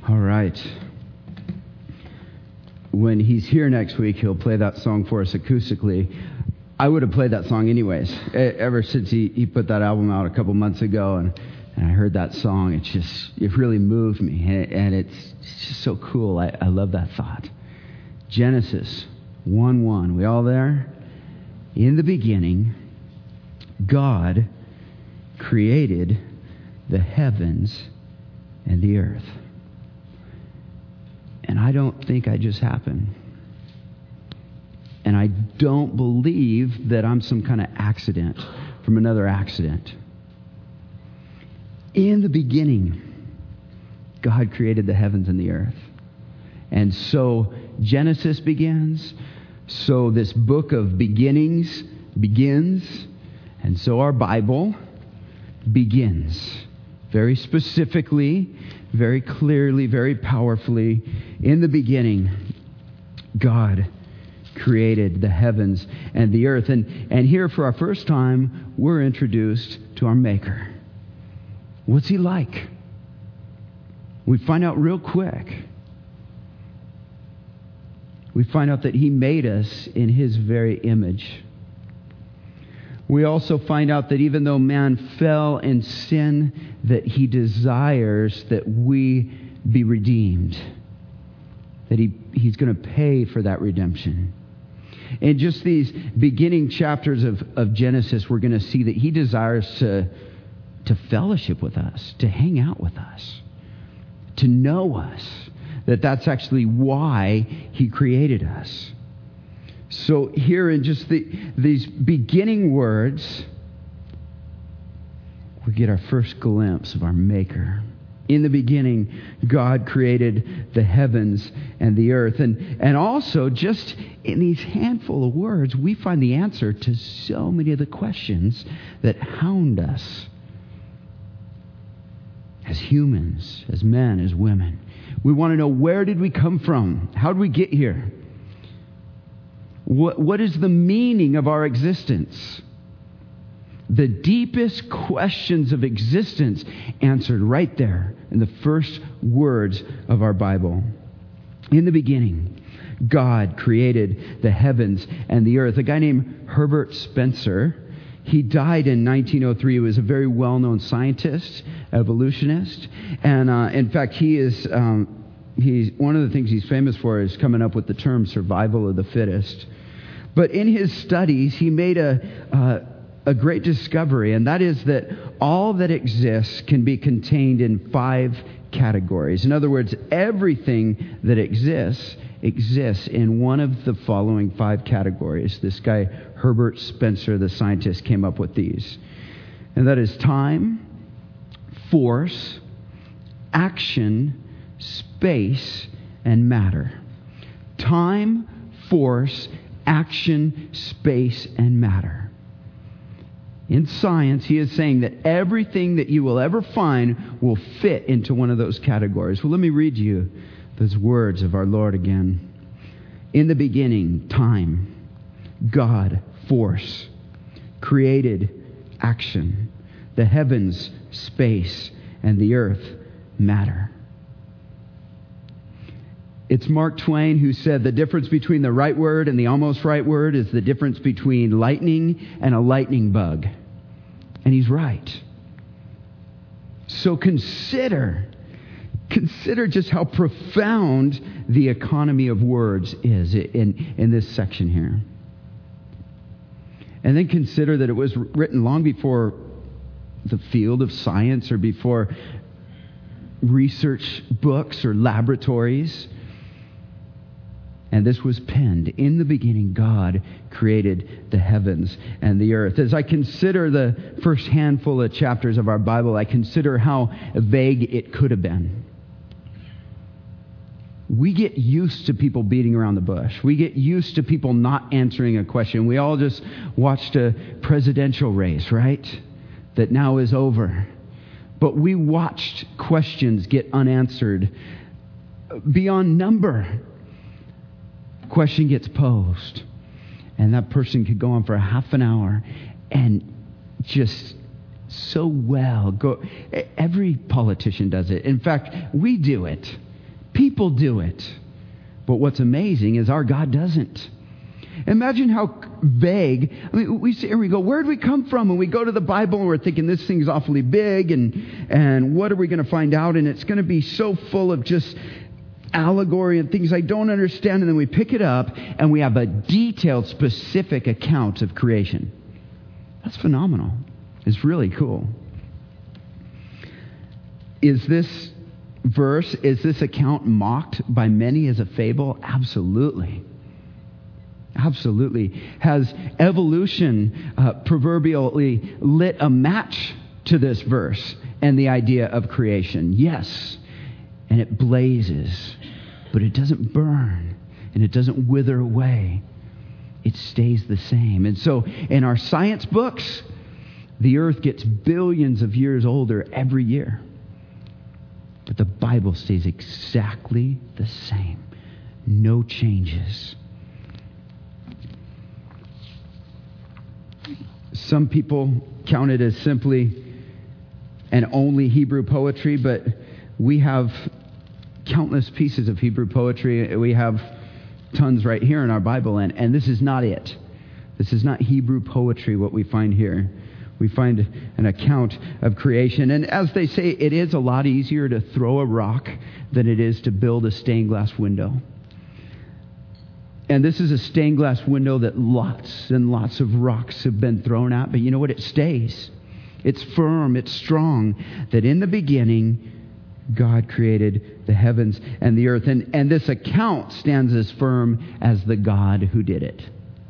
All right. When he's here next week, he'll play that song for us acoustically. I would have played that song anyways. Ever since he put that album out a couple months ago, and I heard that song, it really moved me, and it's just so cool. I love that thought. Genesis 1:1. We all there? In the beginning, God created the heavens and the earth. And I don't think I just happened. And I don't believe that I'm some kind of accident from another accident. In the beginning, God created the heavens and the earth. And so Genesis begins. So this book of beginnings begins. And so our Bible begins. Very specifically, very clearly, very powerfully. In the beginning, God created the heavens and the earth. And here for our first time, we're introduced to our Maker. What's he like? We find out real quick. We find out that he made us in his very image. We also find out that even though man fell in sin, that he desires that we be redeemed. That he's going to pay for that redemption. In just these beginning chapters of Genesis, we're going to see that he desires to fellowship with us, to hang out with us, to know us. That's actually why he created us. So here in just these beginning words, we get our first glimpse of our Maker. In the beginning, God created the heavens and the earth. And also, just in these handful of words, we find the answer to so many of the questions that hound us as humans, as men, as women. We want to know, where did we come from? How did we get here? What is the meaning of our existence? The deepest questions of existence answered right there in the first words of our Bible. In the beginning, God created the heavens and the earth. A guy named Herbert Spencer, he died in 1903. He was a very well-known scientist, evolutionist. And in fact, he's one of the things he's famous for is coming up with the term survival of the fittest. But in his studies, he made a great discovery, and that is that all that exists can be contained in 5 categories. In other words, everything that exists in one of the following 5 categories. This guy, Herbert Spencer, the scientist, came up with these. And that is time, force, action, space, and matter. Time, force, action, space, and matter. In science, he is saying that everything that you will ever find will fit into one of those categories. Well, let me read you those words of our Lord again. In the beginning, time, God, force, created, action, the heavens, space, and the earth, matter. It's Mark Twain who said the difference between the right word and the almost right word is the difference between lightning and a lightning bug. And he's right. So consider just how profound the economy of words is in this section here. And then consider that it was written long before the field of science or before research books or laboratories. And this was penned. In the beginning, God created the heavens and the earth. As I consider the first handful of chapters of our Bible, I consider how vague it could have been. We get used to people beating around the bush. We get used to people not answering a question. We all just watched a presidential race, right? That now is over. But we watched questions get unanswered beyond number. Question gets posed, and that person could go on for half an hour and just so well go. Every politician does it. In fact, we do it. People do it. But what's amazing is our God doesn't. Imagine how vague. I mean, we sit here and we go, where did we come from? And we go to the Bible and we're thinking this thing's awfully big and what are we going to find out? And it's going to be so full of just allegory and things I don't understand. And then we pick it up and we have a detailed, specific account of creation. That's phenomenal. It's really cool. Is this account mocked by many as a fable? Absolutely. Absolutely. Has evolution proverbially lit a match to this verse and the idea of creation? Yes. And it blazes, but it doesn't burn and it doesn't wither away. It stays the same. And so in our science books, the earth gets billions of years older every year. But the Bible stays exactly the same. No changes. Some people count it as simply and only Hebrew poetry, but we have countless pieces of Hebrew poetry. We have tons right here in our Bible, and this is not it. This is not Hebrew poetry, what we find here. We find an account of creation. And as they say, it is a lot easier to throw a rock than it is to build a stained glass window. And this is a stained glass window that lots and lots of rocks have been thrown at. But you know what? It stays. It's firm. It's strong. That in the beginning, God created the heavens and the earth. And this account stands as firm as the God who did it.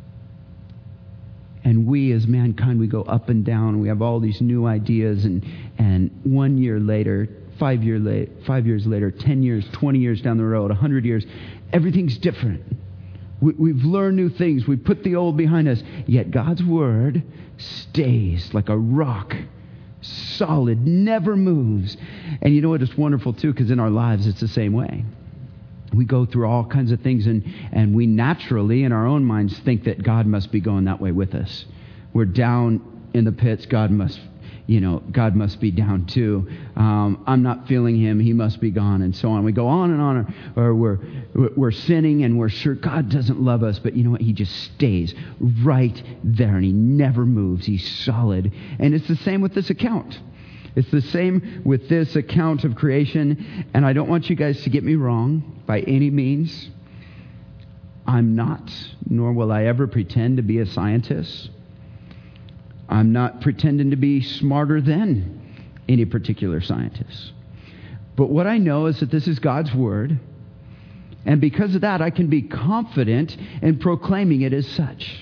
And we as mankind, we go up and down. We have all these new ideas. And 1 year later, 5 years later, 10 years, 20 years down the road, 100 years, everything's different. We've learned new things. We put the old behind us. Yet God's word stays like a rock, solid, never moves. And you know what? It's wonderful too, because in our lives it's the same way. We go through all kinds of things, and we naturally, in our own minds, think that God must be going that way with us. We're down in the pits. God must be down too. I'm not feeling him. He must be gone, and so on. We go on and on, or we're sinning, and we're sure God doesn't love us. But you know what? He just stays right there, and he never moves. He's solid. And it's the same with this account. It's the same with this account of creation. And I don't want you guys to get me wrong by any means. I'm not, nor will I ever pretend to be a scientist. I'm not pretending to be smarter than any particular scientist. But what I know is that this is God's word. And because of that, I can be confident in proclaiming it as such.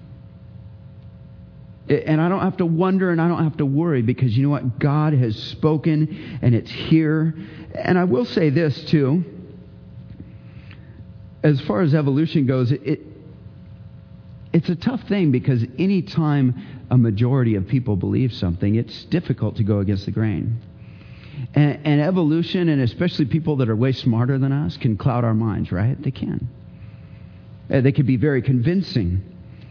And I don't have to wonder and I don't have to worry, because you know what? God has spoken and it's here. And I will say this too. As far as evolution goes, it's a tough thing, because any time a majority of people believe something, it's difficult to go against the grain. And evolution, and especially people that are way smarter than us, can cloud our minds, right? They can. They can be very convincing.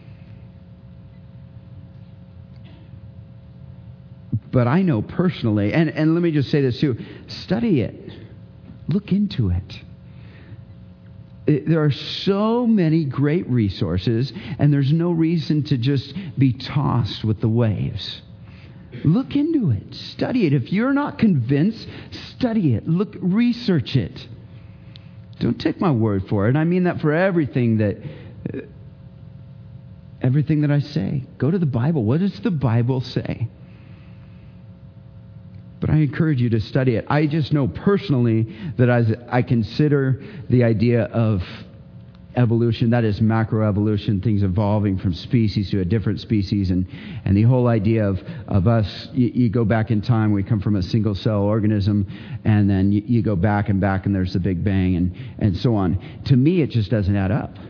But I know personally, and let me just say this too, study it. Look into it. There are so many great resources, and there's no reason to just be tossed with the waves. Look into it. Study it. If you're not convinced, study it. Research it. Don't take my word for it. I mean that for everything that I say. Go to the Bible. What does the Bible say? But I encourage you to study it. I just know personally that as I consider the idea of evolution, that is macroevolution, things evolving from species to a different species, and the whole idea of us, you go back in time, we come from a single cell organism, and then you go back and there's the Big Bang and so on. To me, it just doesn't add up.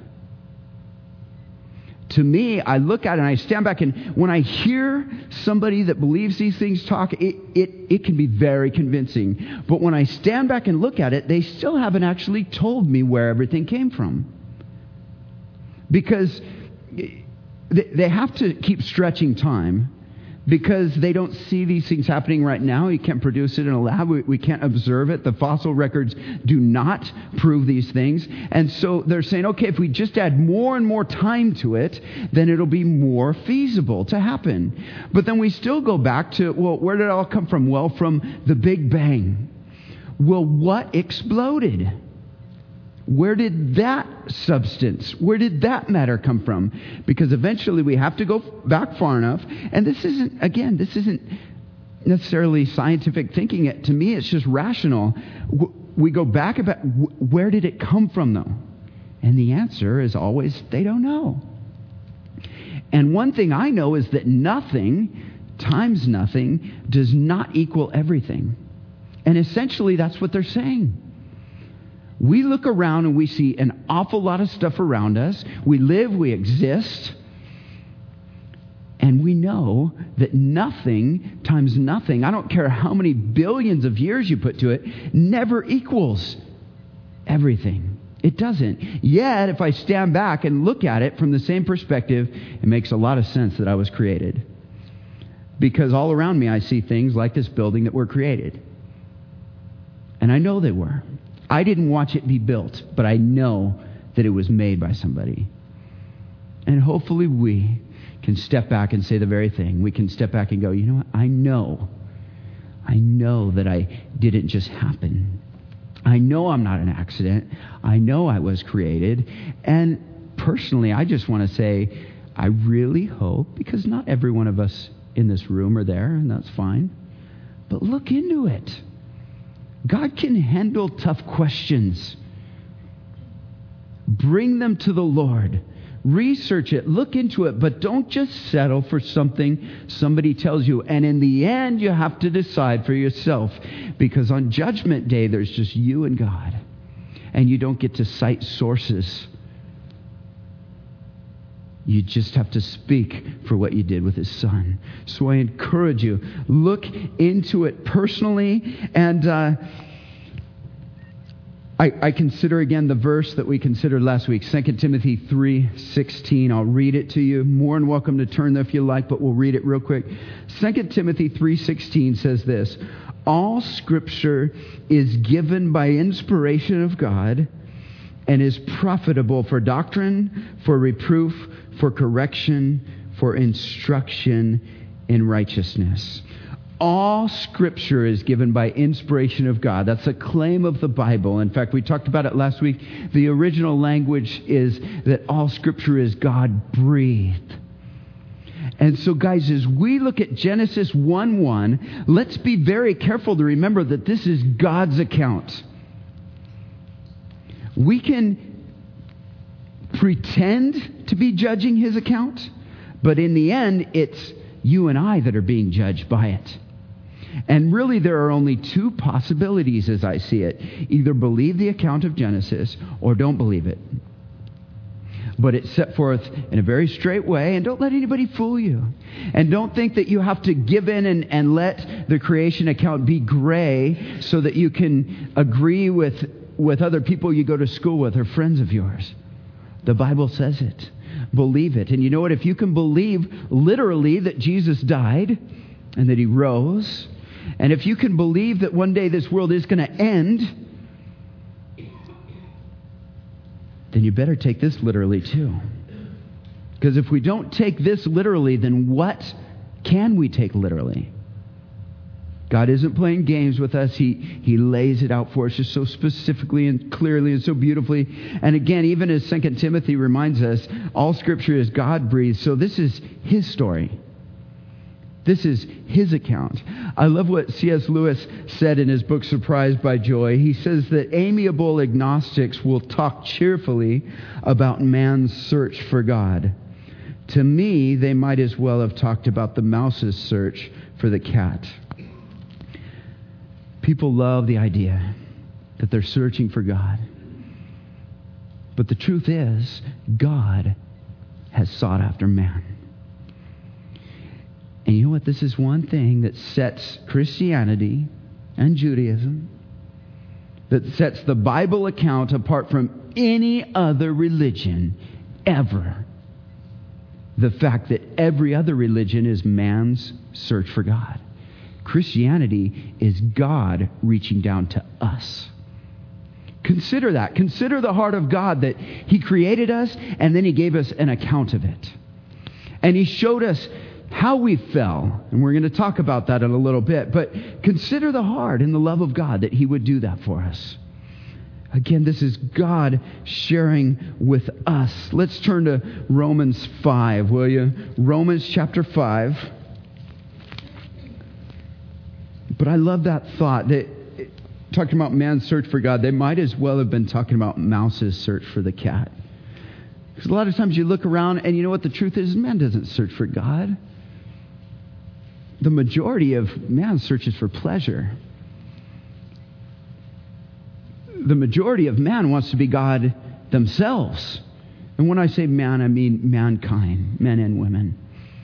To me, I look at it and I stand back, and when I hear somebody that believes these things talk, it can be very convincing. But when I stand back and look at it, they still haven't actually told me where everything came from. Because they have to keep stretching time, because they don't see these things happening right now. You can't produce it in a lab. We can't observe it. The fossil records do not prove these things. And so they're saying, okay, if we just add more and more time to it, then it'll be more feasible to happen. But then we still go back to, well, where did it all come from? Well, from the Big Bang. Well, what exploded? Where did that substance, where did that matter come from? Because eventually we have to go back far enough. And this isn't necessarily scientific thinking. To me, it's just rational. We go back about where did it come from, though? And the answer is always, they don't know. And one thing I know is that nothing times nothing does not equal everything. And essentially, that's what they're saying. We look around and we see an awful lot of stuff around us. We live, we exist. And we know that nothing times nothing, I don't care how many billions of years you put to it, never equals everything. It doesn't. Yet, if I stand back and look at it from the same perspective, it makes a lot of sense that I was created. Because all around me I see things like this building that were created. And I know they were. I didn't watch it be built, but I know that it was made by somebody. And hopefully we can step back and say the very thing. We can step back and go, you know what? I know that I didn't just happen. I know I'm not an accident. I know I was created. And personally, I just want to say, I really hope, because not every one of us in this room are there, and that's fine, but look into it. God can handle tough questions. Bring them to the Lord. Research it. Look into it. But don't just settle for something somebody tells you. And in the end, you have to decide for yourself. Because on Judgment Day, there's just you and God. And you don't get to cite sources. You just have to speak for what you did with His Son. So I encourage you, look into it personally. And I consider again the verse that we considered last week, 2 Timothy 3:16. I'll read it to you. More than welcome to turn there if you like, but we'll read it real quick. 2 Timothy 3:16 says this: all Scripture is given by inspiration of God and is profitable for doctrine, for reproof, for correction, for instruction in righteousness. All Scripture is given by inspiration of God. That's a claim of the Bible. In fact, we talked about it last week. The original language is that all Scripture is God-breathed. And so, guys, as we look at Genesis 1:1, let's be very careful to remember that this is God's account. We can pretend to be judging His account, but in the end, it's you and I that are being judged by it. And really, there are only two possibilities as I see it. Either believe the account of Genesis or don't believe it. But it's set forth in a very straight way, and don't let anybody fool you. And don't think that you have to give in and let the creation account be gray so that you can agree with other people you go to school with or friends of yours. The Bible says it. Believe it. And you know what? If you can believe literally that Jesus died and that He rose, and if you can believe that one day this world is going to end, then you better take this literally too. Because if we don't take this literally, then what can we take literally? God isn't playing games with us. He lays it out for us just so specifically and clearly and so beautifully. And again, even as 2 Timothy reminds us, all Scripture is God-breathed. So this is His story. This is His account. I love what C.S. Lewis said in his book, Surprised by Joy. He says that amiable agnostics will talk cheerfully about man's search for God. To me, they might as well have talked about the mouse's search for the cat. People love the idea that they're searching for God. But the truth is, God has sought after man. And you know what? This is one thing that sets Christianity and Judaism, that sets the Bible account apart from any other religion ever. the fact that every other religion is man's search for God. Christianity is God reaching down to us. Consider that. Consider the heart of God, that He created us and then He gave us an account of it. And He showed us how we fell. And we're going to talk about that in a little bit. But consider the heart and the love of God that He would do that for us. Again, this is God sharing with us. Let's turn to Romans 5, will you? Romans chapter 5. But I love that thought that talking about man's search for God, they might as well have been talking about mouse's search for the cat. Because a lot of times you look around and you know what the truth is? Man doesn't search for God. The majority of man searches for pleasure. The majority of man wants to be God themselves. And when I say man, I mean mankind, men and women.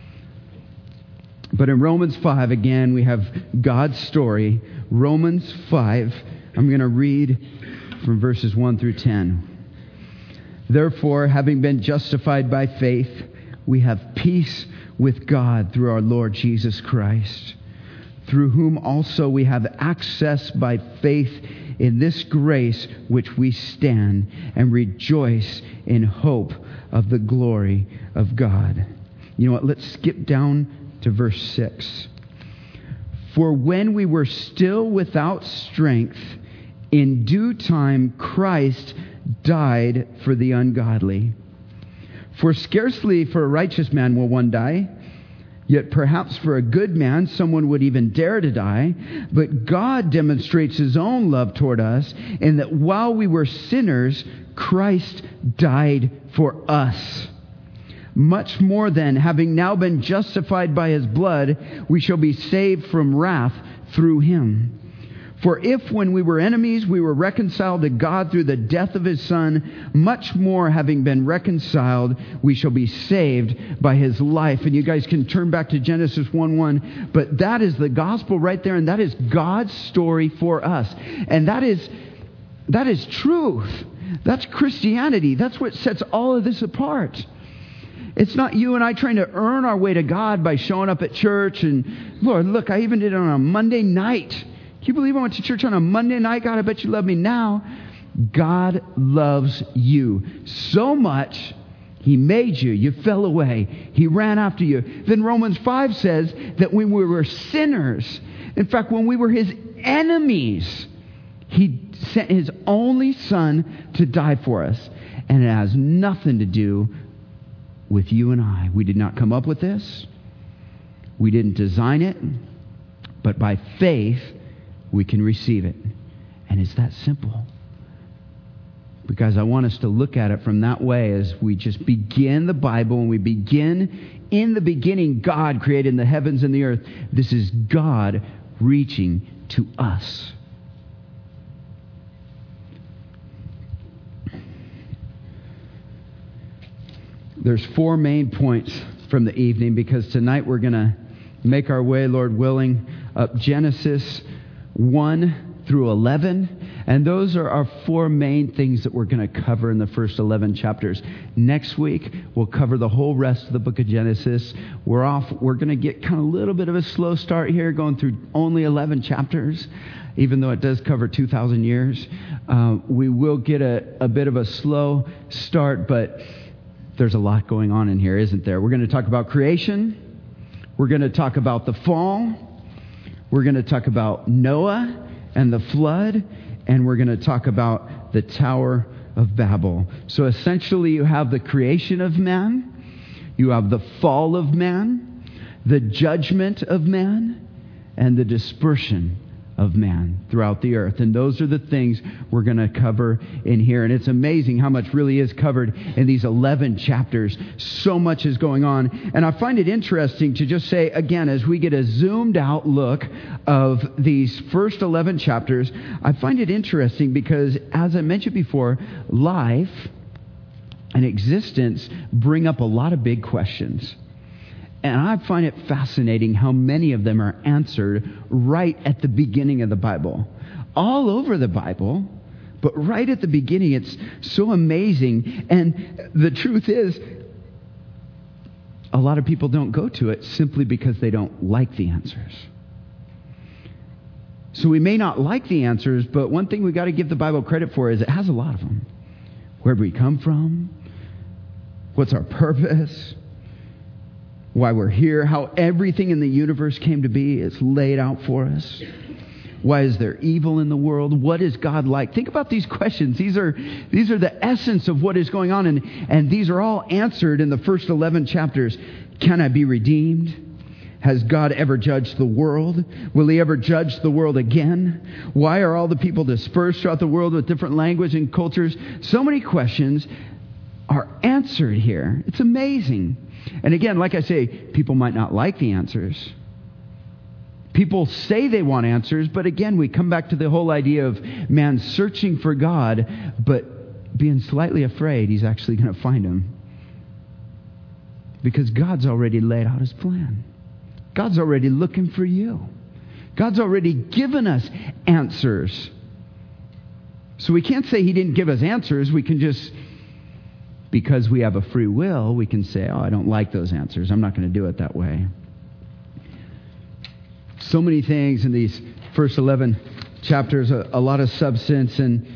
But in Romans 5, again, we have God's story. Romans 5, I'm going to read from verses 1 through 10. Therefore, having been justified by faith, we have peace with God through our Lord Jesus Christ, through whom also we have access by faith in this grace which we stand and rejoice in hope of the glory of God. You know what? Let's skip down to verse 6. For when we were still without strength, in due time Christ died for the ungodly. For scarcely for a righteous man will one die, yet perhaps for a good man someone would even dare to die. But God demonstrates His own love toward us in that while we were sinners, Christ died for us. Much more then, having now been justified by His blood, we shall be saved from wrath through Him. For if when we were enemies, we were reconciled to God through the death of His Son, much more having been reconciled, we shall be saved by His life. And you guys can turn back to Genesis 1:1. But that is the gospel right there, and that is God's story for us. And that is truth. That's Christianity. That's what sets all of this apart. It's not you and I trying to earn our way to God by showing up at church and, Lord, look, I even did it on a Monday night. Can you believe I went to church on a Monday night? God, I bet you love me now. God loves you so much, He made you. You fell away. He ran after you. Then Romans 5 says that when we were sinners, in fact, when we were His enemies, He sent His only Son to die for us. And it has nothing to do with you and I. We did not come up with this. We didn't design it. But by faith, we can receive it. And it's that simple. Because I want us to look at it from that way as we just begin the Bible and we begin in the beginning, God created the heavens and the earth. This is God reaching to us. There's 4 main points from the evening because tonight we're going to make our way, Lord willing, up Genesis 1 through 11. And those are our 4 main things that we're going to cover in the first 11 chapters. Next week, we'll cover the whole rest of the book of Genesis. We're going to get kind of a little bit of a slow start here, going through only 11 chapters. Even though it does cover 2,000 years, we will get a bit of a slow start, but there's a lot going on in here, isn't there? We're going to talk about creation. We're going to talk about the fall. We're going to talk about Noah and the flood. And we're going to talk about the Tower of Babel. So essentially you have the creation of man. You have the fall of man, the judgment of man, and the dispersion of man throughout the earth. And those are the things we're going to cover in here. And it's amazing how much really is covered in these 11 chapters. So much is going on. And I find it interesting to just say, again, as we get a zoomed out look of these first 11 chapters, I find it interesting because, as I mentioned before, life and existence bring up a lot of big questions. And I find it fascinating how many of them are answered right at the beginning of the Bible. All over the Bible, but right at the beginning, it's so amazing. And the truth is, a lot of people don't go to it simply because they don't like the answers. So we may not like the answers, but one thing we got to give the Bible credit for is it has a lot of them. Where do we come from? What's our purpose? Why we're here? How everything in the universe came to be is laid out for us. Why is there evil in the world? What is God like? Think about these questions. These are the essence of what is going on. And these are all answered in the first 11 chapters. Can I be redeemed? Has God ever judged the world? Will he ever judge the world again? Why are all the people dispersed throughout the world with different language and cultures? So many questions are answered here. It's amazing. And again, like I say, people might not like the answers. People say they want answers, but again, we come back to the whole idea of man searching for God, but being slightly afraid he's actually going to find him. Because God's already laid out his plan. God's already looking for you. God's already given us answers. So we can't say he didn't give us answers. We can just, because we have a free will, we can say, oh, I don't like those answers. I'm not going to do it that way. So many things in these first 11 chapters, a lot of substance. And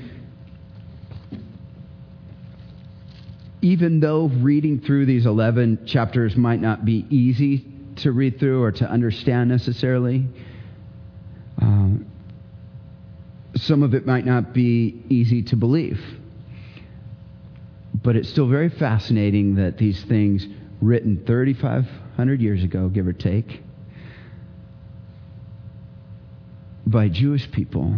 even though reading through these 11 chapters might not be easy to read through or to understand necessarily, some of it might not be easy to believe. But it's still very fascinating that these things written 3,500 years ago, give or take, by Jewish people,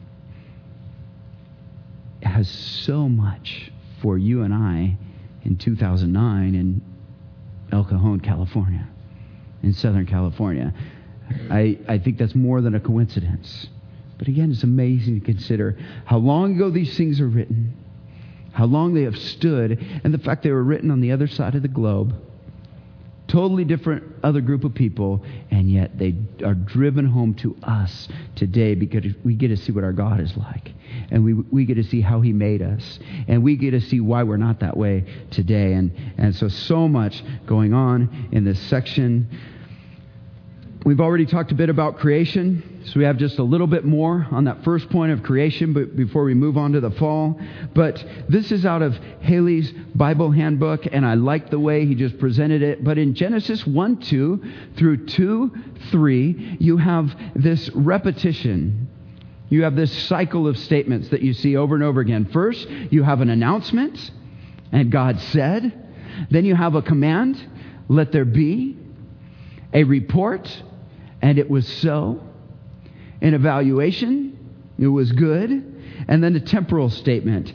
has so much for you and I in 2009 in El Cajon, California, in Southern California. I think that's more than a coincidence. But again, it's amazing to consider how long ago these things are written, how long they have stood, and the fact they were written on the other side of the globe. Totally different other group of people, and yet they are driven home to us today because we get to see what our God is like. And we get to see how he made us. And we get to see why we're not that way today. And so much going on in this section. We've already talked a bit about creation, so we have just a little bit more on that first point of creation but before we move on to the fall. But this is out of Haley's Bible Handbook, and I like the way he just presented it. But in Genesis 1:2 through 2:3, you have this repetition. You have this cycle of statements that you see over and over again. First, you have an announcement, and God said. Then you have a command, let there be. A report, and it was so. An evaluation, it was good. And then a temporal statement.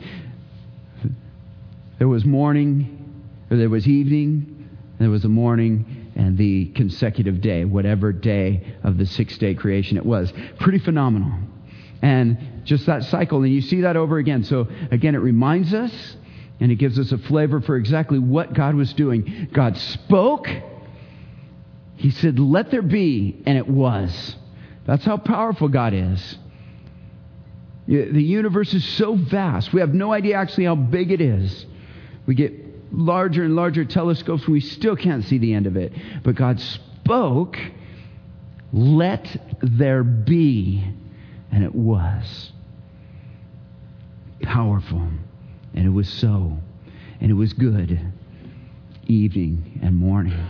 There was morning, or there was evening, there was a morning, and the consecutive day, whatever day of the 6-day creation it was. Pretty phenomenal. And just that cycle, and you see that over again. So again, it reminds us, and it gives us a flavor for exactly what God was doing. God spoke. He said, let there be, and it was. That's how powerful God is. The universe is so vast. We have no idea actually how big it is. We get larger and larger telescopes, and we still can't see the end of it. But God spoke, let there be, and it was. Powerful. And it was so. And it was good. Evening and morning.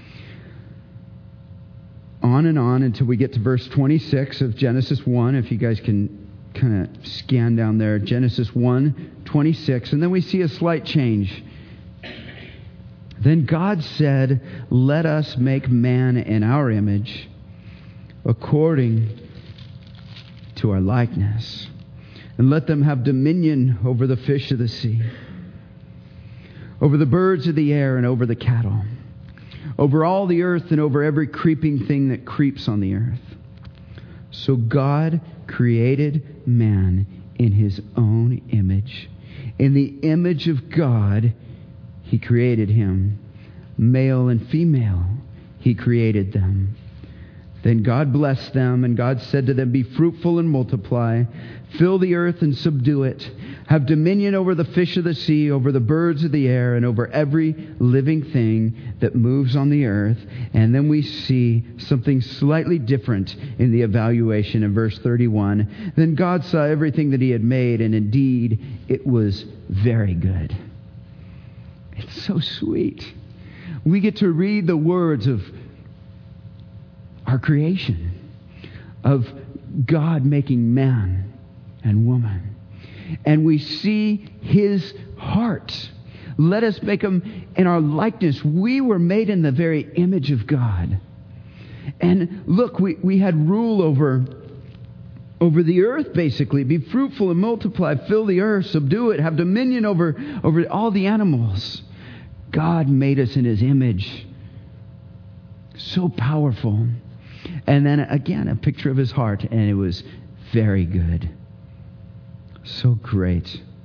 On and on until we get to verse 26 of Genesis 1. If you guys can kind of scan down there. Genesis 1:26. And then we see a slight change. Then God said, let us make man in our image, according to our likeness. And let them have dominion over the fish of the sea, over the birds of the air, and over the cattle, over all the earth, and over every creeping thing that creeps on the earth. So God created man in his own image. In the image of God, he created him. Male and female, he created them. Then God blessed them, and God said to them, be fruitful and multiply, fill the earth and subdue it, have dominion over the fish of the sea, over the birds of the air, and over every living thing that moves on the earth. And then we see something slightly different in the evaluation in verse 31. Then God saw everything that he had made, and indeed it was very good. It's so sweet. We get to read the words of our creation, of God making man and woman. And we see his heart. Let us make him in our likeness. We were made in the very image of God. And look, we had rule over the earth, basically. Be fruitful and multiply, fill the earth, subdue it, have dominion over all the animals. God made us in his image. So powerful. And then again, a picture of his heart, and it was very good. So great.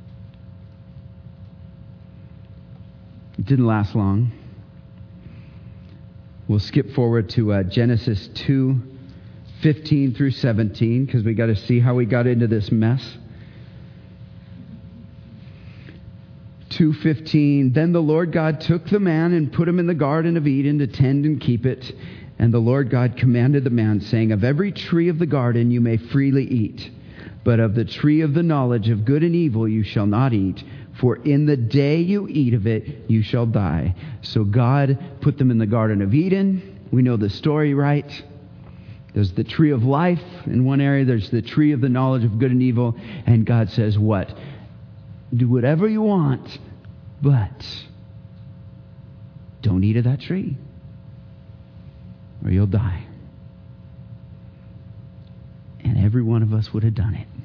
It didn't last long. We'll skip forward to Genesis 2:15 through 17, because we got to see how we got into this mess. 2:15, then the Lord God took the man and put him in the Garden of Eden to tend and keep it. And the Lord God commanded the man, saying, of every tree of the garden you may freely eat, but of the tree of the knowledge of good and evil you shall not eat, for in the day you eat of it you shall die. So God put them in the Garden of Eden. We know the story, right? There's the tree of life in one area. There's the tree of the knowledge of good and evil. And God says what? Do whatever you want, but don't eat of that tree, or you'll die. And every one of us would have done it.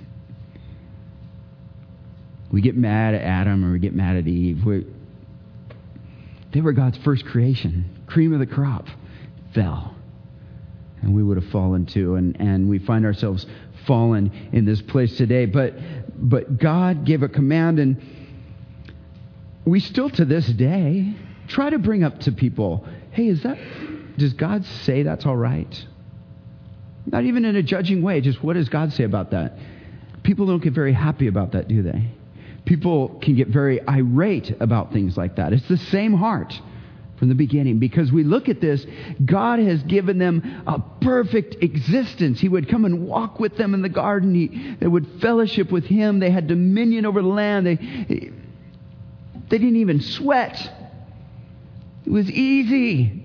We get mad at Adam or we get mad at Eve. They were God's first creation, cream of the crop, fell. And we would have fallen too. And we find ourselves fallen in this place today. But God gave a command, and we still to this day try to bring up to people, hey, does God say that's all right? Not even in a judging way, just what does God say about that? People don't get very happy about that, do they? People can get very irate about things like that. It's the same heart from the beginning, because we look at this, God has given them a perfect existence. He would come and walk with them in the garden. They would fellowship with him. They had dominion over the land. They didn't even sweat. It was easy.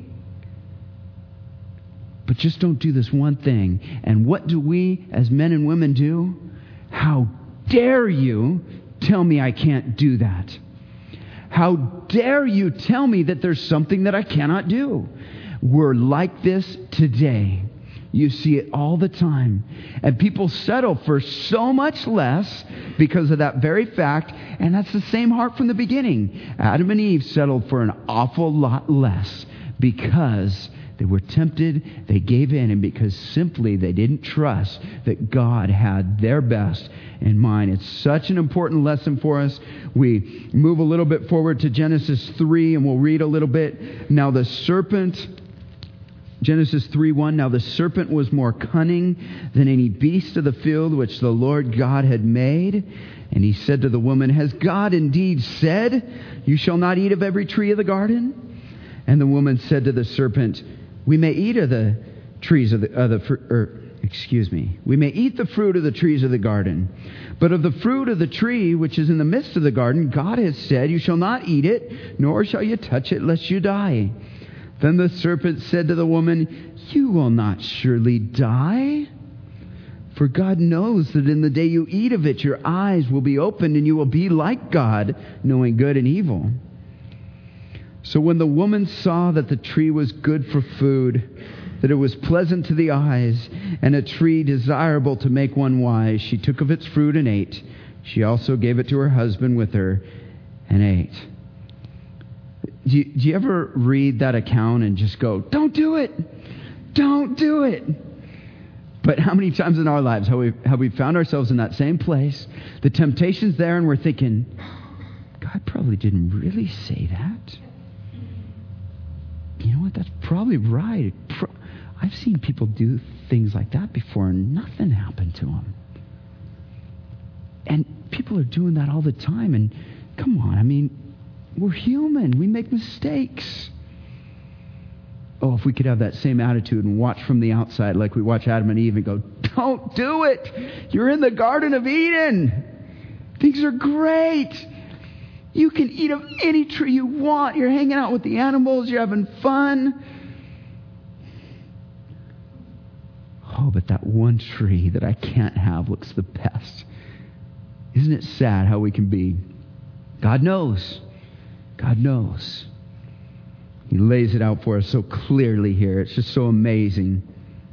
But just don't do this one thing. And what do we as men and women do? How dare you tell me I can't do that? How dare you tell me that there's something that I cannot do? We're like this today. You see it all the time. And people settle for so much less because of that very fact. And that's the same heart from the beginning. Adam and Eve settled for an awful lot less because they were tempted, they gave in, and because simply they didn't trust that God had their best in mind. It's such an important lesson for us. We move a little bit forward to Genesis 3, and we'll read a little bit. Now the serpent, Genesis 3:1, now the serpent was more cunning than any beast of the field which the Lord God had made. And he said to the woman, has God indeed said, you shall not eat of every tree of the garden? And the woman said to the serpent, we may eat of the trees we may eat the fruit of the trees of the garden. But of the fruit of the tree which is in the midst of the garden, God has said, you shall not eat it, nor shall you touch it, lest you die. Then the serpent said to the woman, you will not surely die. For God knows that in the day you eat of it, your eyes will be opened, and you will be like God, knowing good and evil. So when the woman saw that the tree was good for food, that it was pleasant to the eyes, and a tree desirable to make one wise, she took of its fruit and ate. She also gave it to her husband with her and ate. Do you ever read that account and just go, don't do it. Don't do it. But how many times in our lives have we found ourselves in that same place? The temptation's there, and we're thinking, God probably didn't really say that. You know what? That's probably right. I've seen people do things like that before and nothing happened to them. And people are doing that all the time. And come on, I mean, we're human. We make mistakes. Oh, if we could have that same attitude and watch from the outside like we watch Adam and Eve and go, don't do it. You're in the Garden of Eden. Things are great. You can eat of any tree you want. You're hanging out with the animals. You're having fun. Oh, but that one tree that I can't have looks the best. Isn't it sad how we can be? God knows. God knows. He lays it out for us so clearly here. It's just so amazing.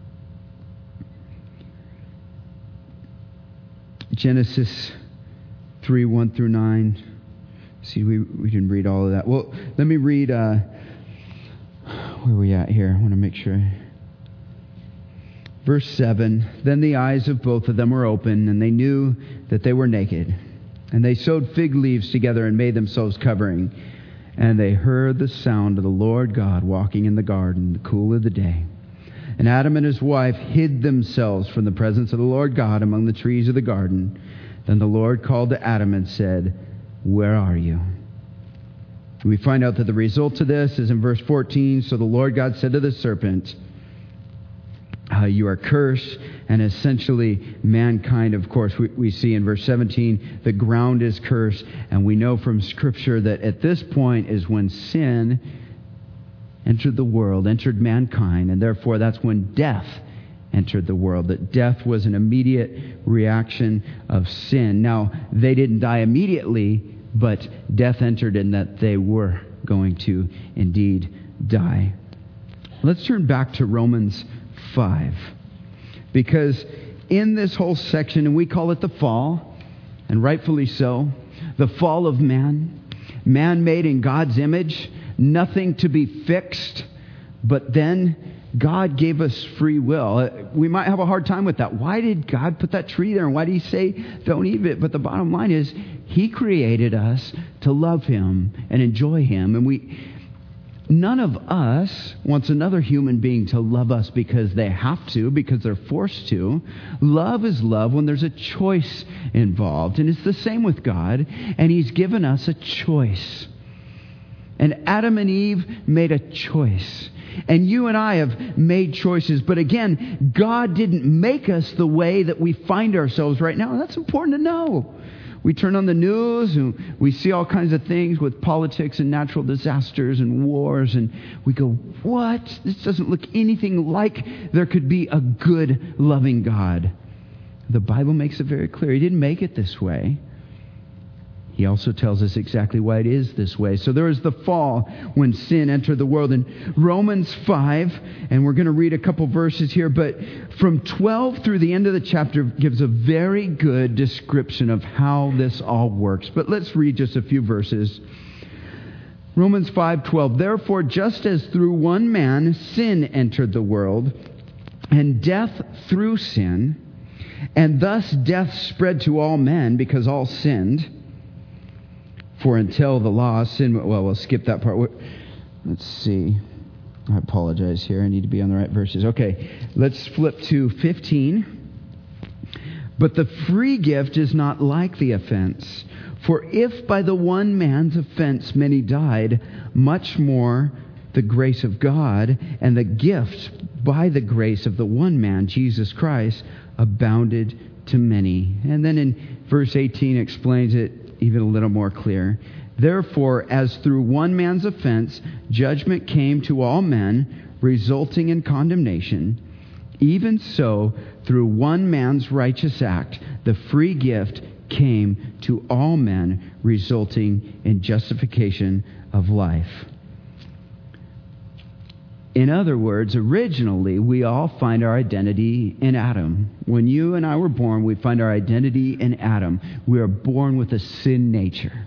Genesis 3, 1 through 9. See, we didn't read all of that. Well, let me read, where are we at here? I want to make sure. Verse 7, then the eyes of both of them were open, and they knew that they were naked. And they sewed fig leaves together and made themselves covering. And they heard the sound of the Lord God walking in the garden in the cool of the day. And Adam and his wife hid themselves from the presence of the Lord God among the trees of the garden. Then the Lord called to Adam and said, where are you? We find out that the result of this is in verse 14. So the Lord God said to the serpent, you are cursed. And essentially mankind, of course, we see in verse 17, the ground is cursed. And we know from Scripture that at this point is when sin entered the world, entered mankind. And therefore that's when death entered the world. That death was an immediate reaction of sin. Now, they didn't die immediately, but death entered in that they were going to indeed die. Let's turn back to Romans 5. Because in this whole section, and we call it the fall, and rightfully so, the fall of man made in God's image, nothing to be fixed, but then God gave us free will. We might have a hard time with that. Why did God put that tree there? And why did he say, don't eat it? But the bottom line is, he created us to love him and enjoy him. And none of us wants another human being to love us because they have to, because they're forced to. Love is love when there's a choice involved. And it's the same with God. And he's given us a choice. And Adam and Eve made a choice. And you and I have made choices. But again, God didn't make us the way that we find ourselves right now. And that's important to know. We turn on the news and we see all kinds of things with politics and natural disasters and wars. And we go, what? This doesn't look anything like there could be a good, loving God. The Bible makes it very clear. He didn't make it this way. He also tells us exactly why it is this way. So there is the fall when sin entered the world. In Romans 5, and we're going to read a couple verses here, but from 12 through the end of the chapter gives a very good description of how this all works. But let's read just a few verses. Romans 5:12. Therefore, just as through one man sin entered the world, and death through sin, and thus death spread to all men because all sinned. For until the law of sin... Well, we'll skip that part. Let's see. I apologize here. I need to be on the right verses. Okay, let's flip to 15. But the free gift is not like the offense. For if by the one man's offense many died, much more the grace of God and the gift by the grace of the one man, Jesus Christ, abounded to many. And then in verse 18 explains it even a little more clear. Therefore, as through one man's offense, judgment came to all men, resulting in condemnation, even so, through one man's righteous act, the free gift came to all men, resulting in justification of life. In other words, originally, we all find our identity in Adam. When you and I were born, we find our identity in Adam. We are born with a sin nature.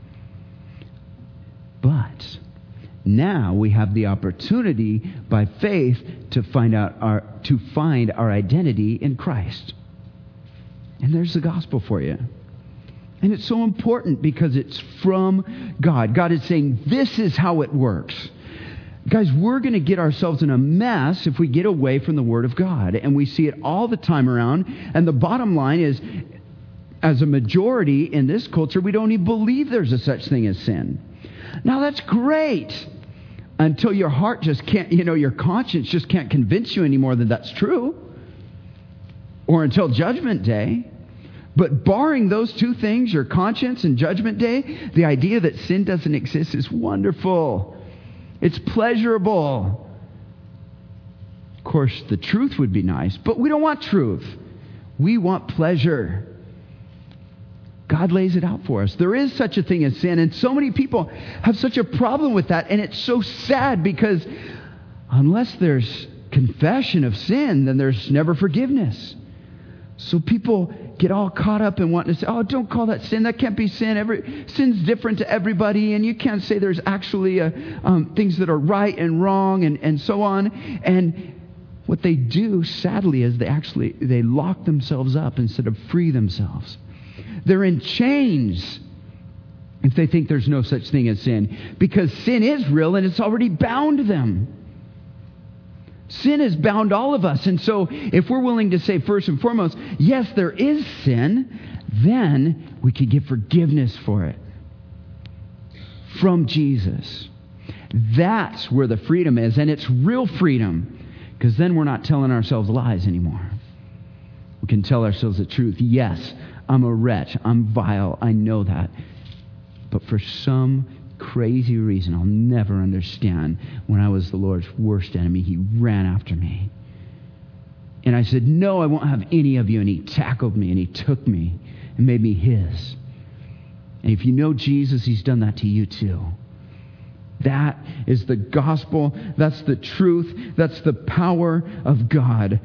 But now we have the opportunity by faith to find our identity in Christ. And there's the gospel for you. And it's so important because it's from God. God is saying, this is how it works. Guys, we're going to get ourselves in a mess if we get away from the Word of God. And we see it all the time around. And the bottom line is, As a majority in this culture, we don't even believe there's a such thing as sin. Now, that's great until your heart just can't, your conscience just can't convince you anymore that that's true. Or until Judgment Day. But barring those two things, your conscience and Judgment Day, the idea that sin doesn't exist is wonderful. It's pleasurable. Of course, the truth would be nice, but we don't want truth. We want pleasure. God lays it out for us. There is such a thing as sin, and so many people have such a problem with that, and it's so sad because unless there's confession of sin, then there's never forgiveness. So people get all caught up in wanting to say, oh, don't call that sin. That can't be sin. Sin's different to everybody, and you can't say there's actually things that are right and wrong and so on. And what they do, sadly, is they lock themselves up instead of free themselves. They're in chains if they think there's no such thing as sin, because sin is real and it's already bound them. Sin has bound all of us. And so if we're willing to say first and foremost, yes, there is sin, then we can get forgiveness for it from Jesus. That's where the freedom is, and it's real freedom, because then we're not telling ourselves lies anymore. We can tell ourselves the truth. Yes, I'm a wretch. I'm vile. I know that. But for some crazy reason I'll never understand, when I was the Lord's worst enemy, He ran after me. And I said, no, I won't have any of you. And He tackled me and He took me and made me His. And if you know Jesus, He's done that to you too. That is the gospel. That's the truth. That's the power of God.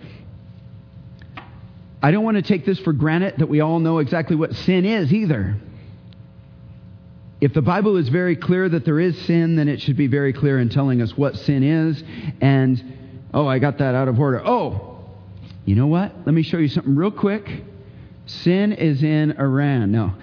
I don't want to take this for granted that we all know exactly what sin is either. If the Bible is very clear that there is sin, then it should be very clear in telling us what sin is. And, I got that out of order. You know what? Let me show you something real quick. Sin is in Iran. No.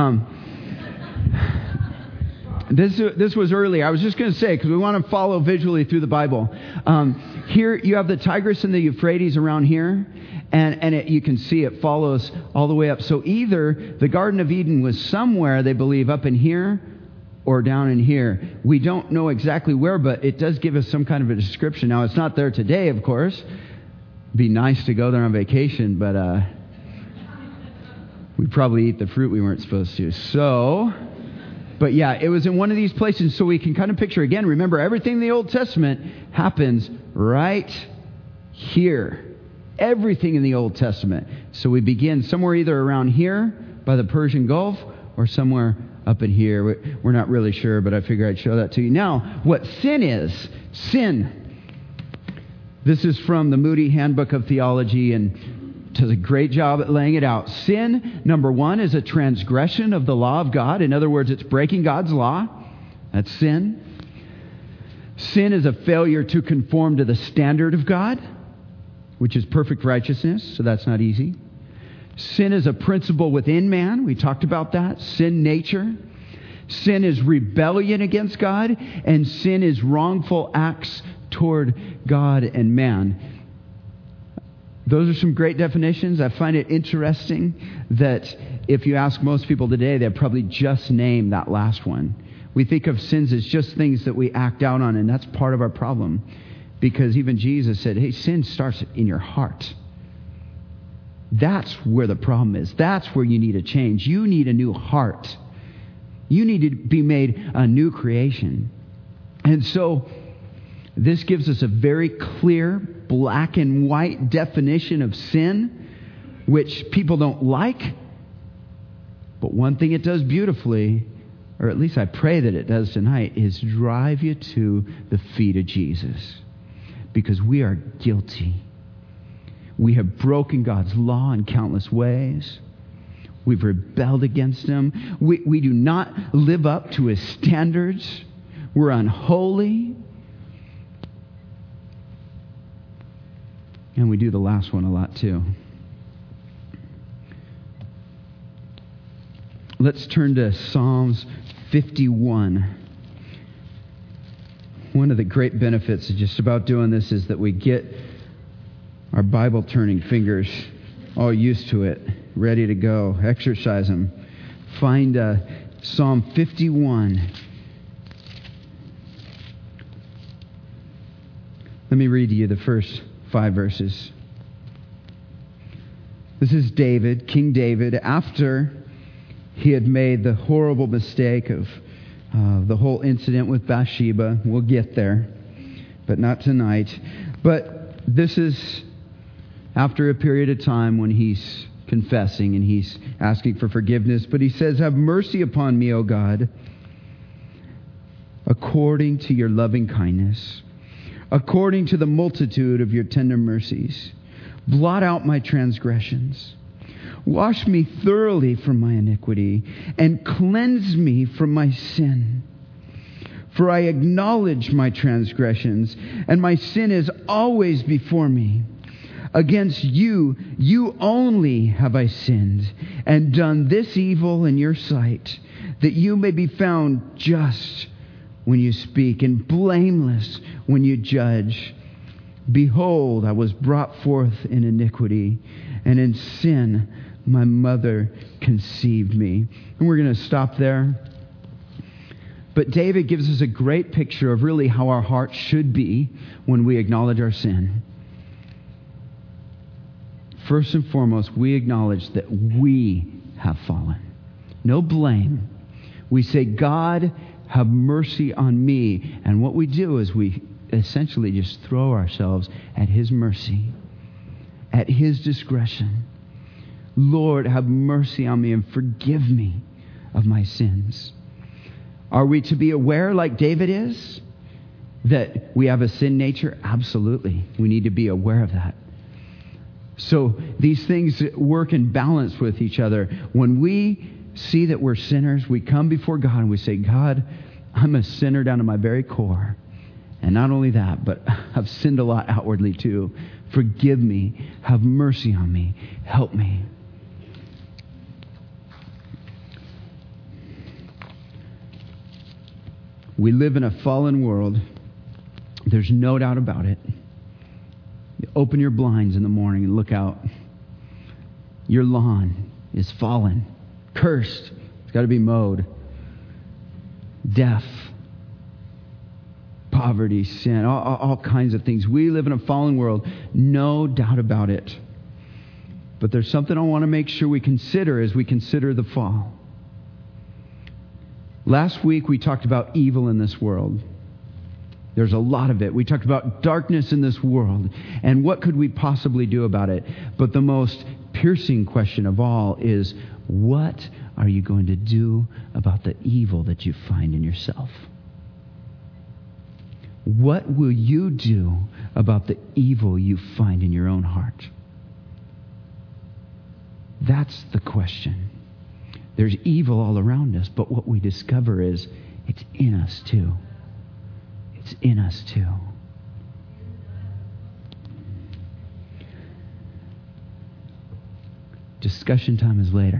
This was earlier. I was just going to say, because we want to follow visually through the Bible. Here you have the Tigris and the Euphrates around here. And you can see it follows all the way up. So either the Garden of Eden was somewhere, they believe, up in here or down in here. We don't know exactly where, but it does give us some kind of a description. Now, it's not there today, of course. It'd be nice to go there on vacation, but we'd probably eat the fruit we weren't supposed to. But yeah, it was in one of these places, so we can kind of picture, again, remember, everything in the Old Testament happens right here. Everything in the Old Testament. So we begin somewhere either around here by the Persian Gulf or somewhere up in here. We're not really sure, but I figure I'd show that to you. Now, what sin is. Sin. This is from the Moody Handbook of Theology, and does a great job at laying it out. Sin, number one, is a transgression of the law of God. In other words, it's breaking God's law. That's sin. Sin is a failure to conform to the standard of God, which is perfect righteousness, so that's not easy. Sin is a principle within man. We talked about that. Sin nature. Sin is rebellion against God, and sin is wrongful acts toward God and man. Those are some great definitions. I find it interesting that if you ask most people today, they'll probably just name that last one. We think of sins as just things that we act out on, and that's part of our problem. Because even Jesus said, hey, sin starts in your heart. That's where the problem is. That's where you need a change. You need a new heart. You need to be made a new creation. And so this gives us a very clear, black and white definition of sin, which people don't like. But one thing it does beautifully, or at least I pray that it does tonight, is drive you to the feet of Jesus. Because we are guilty. We have broken God's law in countless ways. We've rebelled against Him. We do not live up to His standards. We're unholy. And we do the last one a lot too. Let's turn to Psalms 51. One of the great benefits of just about doing this is that we get our Bible-turning fingers all used to it. ready to go. Exercise them. Find Psalm 51. Let me read to you the first 5 verses. This is David, King David, after he had made the horrible mistake of the whole incident with Bathsheba. We'll get there, but not tonight. But this is after a period of time when he's confessing and he's asking for forgiveness. But he says, "Have mercy upon me, O God, according to your loving kindness, according to the multitude of your tender mercies. Blot out my transgressions. Wash me thoroughly from my iniquity and cleanse me from my sin. For I acknowledge my transgressions, and my sin is always before me. Against you, you only have I sinned, and done this evil in your sight, that you may be found just when you speak, and blameless when you judge. Behold, I was brought forth in iniquity, and in sin my mother conceived me." And we're going to stop there. But David gives us a great picture of really how our heart should be when we acknowledge our sin. First and foremost, we acknowledge that we have fallen. No blame. We say, "God, have mercy on me." And what we do is we essentially just throw ourselves at His mercy, at His discretion. "Lord, have mercy on me and forgive me of my sins." Are we to be aware, like David is, that we have a sin nature? Absolutely. We need to be aware of that. So these things work in balance with each other. When we see that we're sinners, we come before God and we say, "God, I'm a sinner down to my very core. And not only that, but I've sinned a lot outwardly too. Forgive me. Have mercy on me. Help me." We live in a fallen world. There's no doubt about it. You open your blinds in the morning and look out. Your lawn is fallen, cursed. It's got to be mowed. Death, poverty, sin, all kinds of things. We live in a fallen world, no doubt about it. But there's something I want to make sure we consider as we consider the fall. Last week we talked about evil in this world. There's a lot of it. We talked about darkness in this world and what could we possibly do about it. But the most piercing question of all is, what are you going to do about the evil that you find in yourself? What will you do about the evil you find in your own heart? That's the question. There's evil all around us, but what we discover is it's in us too. It's in us too. Discussion time is later.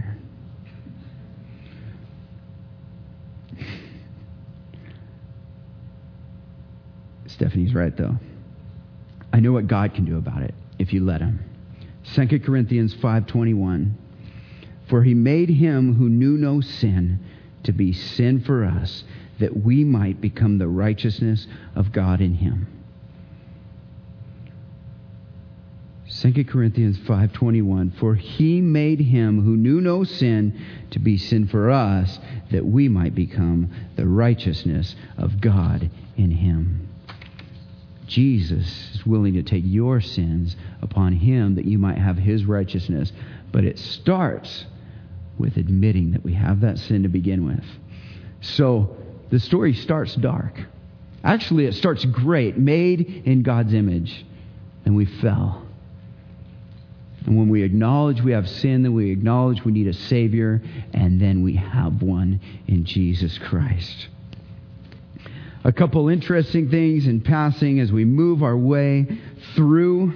Stephanie's right, though. I know what God can do about it if you let Him. 2 Corinthians 5:21. For He made Him who knew no sin to be sin for us, that we might become the righteousness of God in Him. 2 Corinthians 5:21. For He made Him who knew no sin to be sin for us, that we might become the righteousness of God in Him. Jesus is willing to take your sins upon Him that you might have His righteousness. But it starts with admitting that we have that sin to begin with. So the story starts dark. Actually, it starts great, made in God's image. And we fell. And when we acknowledge we have sin, then we acknowledge we need a Savior, and then we have one in Jesus Christ. A couple interesting things in passing as we move our way through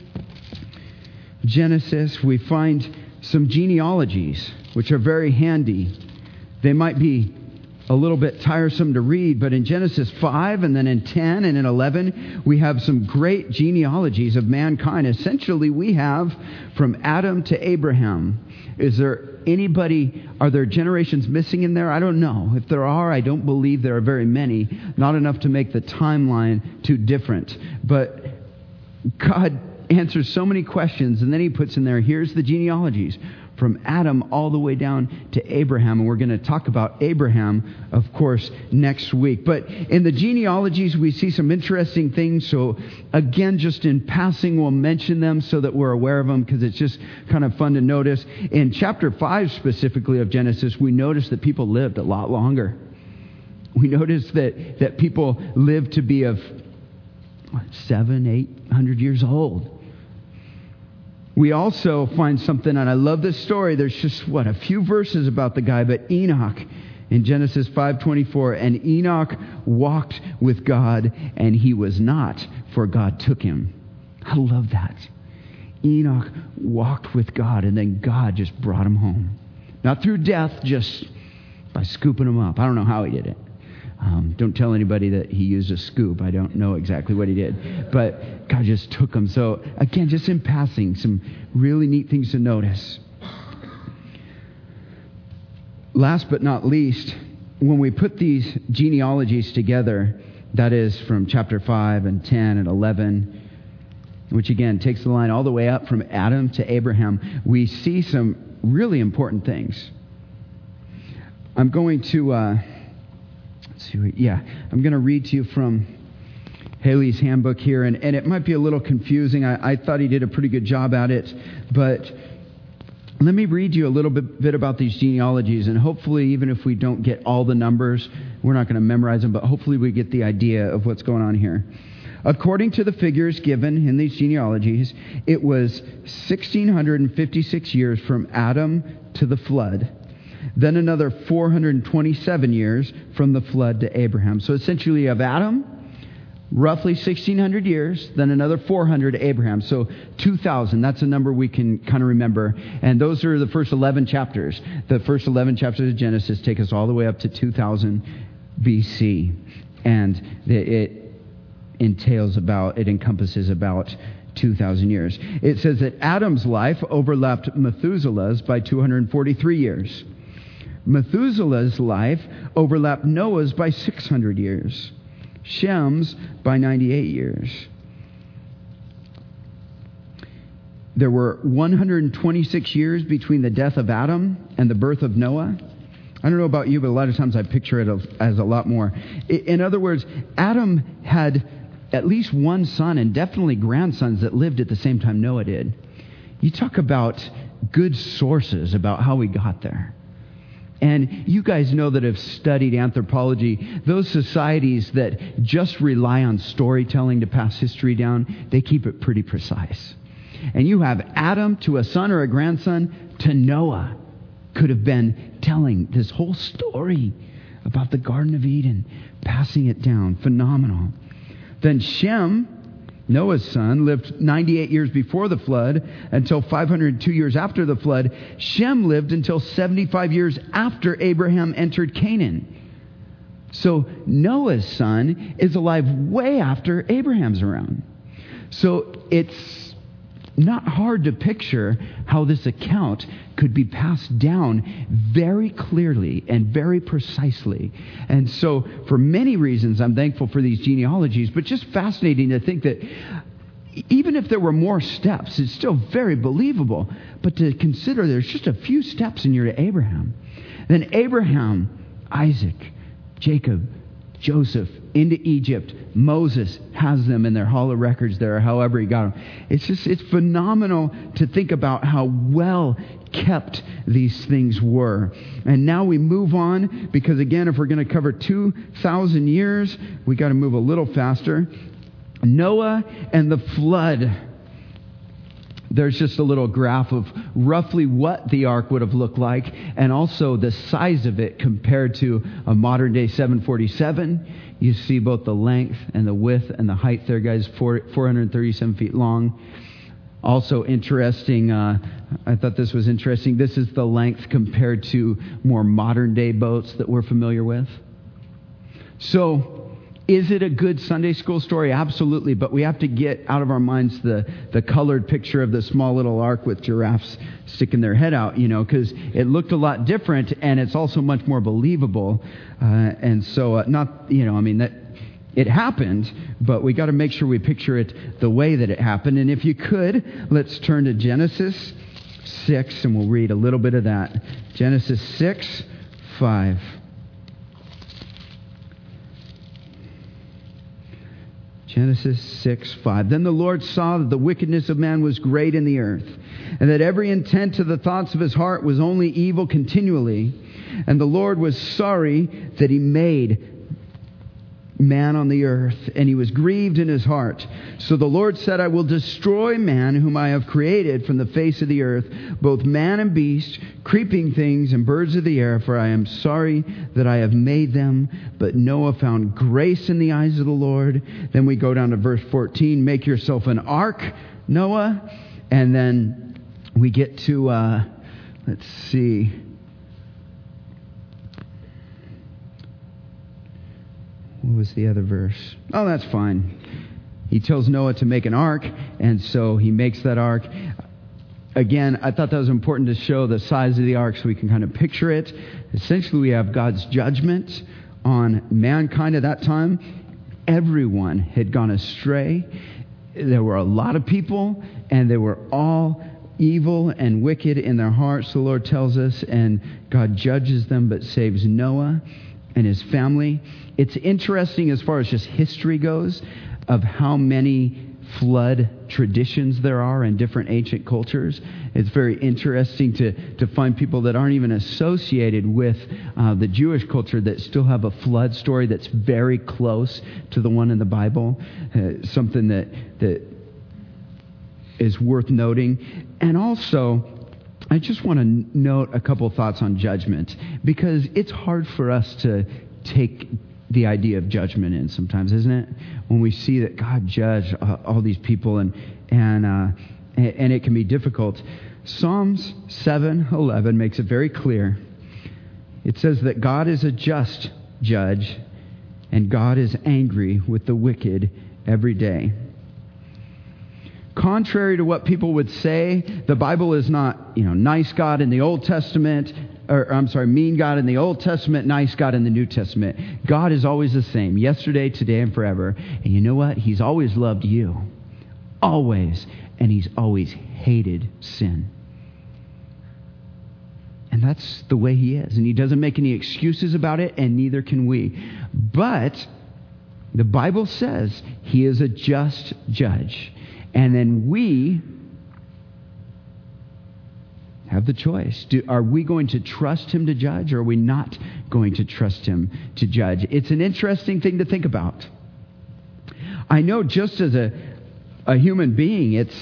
Genesis. We find some genealogies, which are very handy. They might be a little bit tiresome to read, but in Genesis 5 and then in 10 and in 11, we have some great genealogies of mankind. Essentially, we have from Adam to Abraham. Is there are there generations missing in there? I don't know. If there are, I don't believe there are very many. Not enough to make the timeline too different. But God answers so many questions, and then he puts in there, here's the genealogies from Adam all the way down to Abraham. And we're going to talk about Abraham, of course, next week. But in the genealogies, we see some interesting things. So again, just in passing, we'll mention them so that we're aware of them, because it's just kind of fun to notice. In chapter 5 specifically of Genesis, we notice that people lived a lot longer. We notice that people lived to be of 700-800 years old. We also find something, and I love this story. There's just, a few verses about the guy, but Enoch in Genesis 5:24, and Enoch walked with God, and he was not, for God took him. I love that. Enoch walked with God, and then God just brought him home. Not through death, just by scooping him up. I don't know how he did it. Don't tell anybody that he used a scoop. I don't know exactly what he did. But God just took him. So, again, just in passing, some really neat things to notice. Last but not least, when we put these genealogies together, that is from chapter 5 and 10 and 11, which again takes the line all the way up from Adam to Abraham, we see some really important things. I'm going to... I'm going to read to you from Haley's handbook here, and it might be a little confusing. I thought he did a pretty good job at it, but let me read you a little bit about these genealogies, and hopefully, even if we don't get all the numbers, we're not going to memorize them, but hopefully we get the idea of what's going on here. According to the figures given in these genealogies, it was 1,656 years from Adam to the flood. Then another 427 years from the flood to Abraham. So essentially of Adam, roughly 1,600 years, then another 400 to Abraham. So 2,000, that's a number we can kind of remember. And those are the first 11 chapters. The first 11 chapters of Genesis take us all the way up to 2000 BC. And it encompasses about 2,000 years. It says that Adam's life overlapped Methuselah's by 243 years. Methuselah's life overlapped Noah's by 600 years. Shem's by 98 years. There were 126 years between the death of Adam and the birth of Noah. I don't know about you, but a lot of times I picture it as a lot more. In other words, Adam had at least one son and definitely grandsons that lived at the same time Noah did. You talk about good sources about how we got there. And you guys know that have studied anthropology, those societies that just rely on storytelling to pass history down, they keep it pretty precise. And you have Adam to a son or a grandson to Noah could have been telling this whole story about the Garden of Eden, passing it down. Phenomenal. Then Shem, Noah's son, lived 98 years before the flood until 502 years after the flood. Shem lived until 75 years after Abraham entered Canaan. So Noah's son is alive way after Abraham's around. So it's not hard to picture how this account could be passed down very clearly and very precisely. And so for many reasons, I'm thankful for these genealogies, but just fascinating to think that even if there were more steps, it's still very believable. But to consider there's just a few steps and you're to Abraham. Then Abraham, Isaac, Jacob, Joseph, into Egypt. Moses has them in their Hall of Records there, however he got them. It's phenomenal to think about how well kept these things were. And now we move on, because again, if we're going to cover 2,000 years, we got to move a little faster. Noah and the flood. There's just a little graph of roughly what the ark would have looked like, and also the size of it compared to a modern day 747. You see both the length and the width and the height there, guys, 437 feet long. Also interesting, I thought this was interesting. This is the length compared to more modern day boats that we're familiar with. So, is it a good Sunday school story? Absolutely, but we have to get out of our minds the colored picture of the small little ark with giraffes sticking their head out, because it looked a lot different, and it's also much more believable. That it happened, but we got to make sure we picture it the way that it happened. And if you could, let's turn to Genesis 6, and we'll read a little bit of that. Genesis 6:5. Genesis 6:5. Then the Lord saw that the wickedness of man was great in the earth, and that every intent of the thoughts of his heart was only evil continually. And the Lord was sorry that he made man on the earth, and he was grieved in his heart. So the Lord said, I will destroy man whom I have created from the face of the earth, both man and beast, creeping things and birds of the air, for I am sorry that I have made them. But Noah found grace in the eyes of the Lord. Then we go down to verse 14, make yourself an ark, Noah. And then we get to, let's see. What was the other verse? Oh, that's fine. He tells Noah to make an ark, and so he makes that ark. Again, I thought that was important to show the size of the ark so we can kind of picture it. Essentially, we have God's judgment on mankind at that time. Everyone had gone astray. There were a lot of people, and they were all evil and wicked in their hearts, the Lord tells us, and God judges them but saves Noah and his family. It's interesting as far as just history goes of how many flood traditions there are in different ancient cultures. It's very interesting to find people that aren't even associated with the Jewish culture that still have a flood story that's very close to the one in the Bible. Something that is worth noting. And also, I just want to note a couple of thoughts on judgment, because it's hard for us to take the idea of judgment in sometimes, isn't it? When we see that God judged all these people, and it can be difficult. Psalms 7:11 makes it very clear. It says that God is a just judge, and God is angry with the wicked every day. Contrary to what people would say, the Bible is not, nice God in the Old Testament, mean God in the Old Testament, nice God in the New Testament. God is always the same, yesterday, today, and forever. And you know what? He's always loved you. Always. And he's always hated sin. And that's the way he is. And he doesn't make any excuses about it, and neither can we. But the Bible says he is a just judge. And then we have the choice. Are we going to trust him to judge, or are we not going to trust him to judge? It's an interesting thing to think about. I know just as a human being, it's